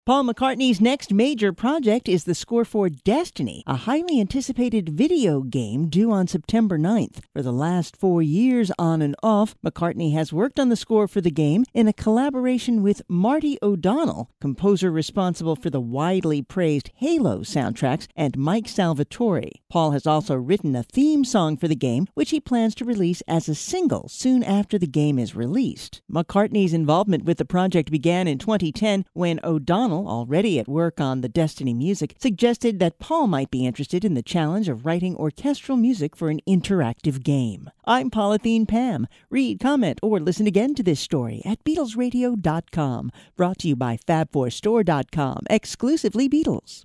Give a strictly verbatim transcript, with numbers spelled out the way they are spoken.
Paul McCartney's next major project is the score for Destiny, a highly anticipated video game due on September ninth. For the last four years on and off, McCartney has worked on the score for the game in a collaboration with Marty O'Donnell, composer responsible for the widely praised Halo soundtracks, and Mike Salvatore. Paul has also written a theme song for the game, which he plans to release as a single soon after the game is released. McCartney's involvement with the project began in twenty ten when O'Donnell, already at work on the Destiny music, suggested that Paul might be interested in the challenge of writing orchestral music for an interactive game. I'm Polythene Pam. Read, comment, or listen again to this story at Beatles Radio dot com. Brought to you by Fab four Store dot com, exclusively Beatles.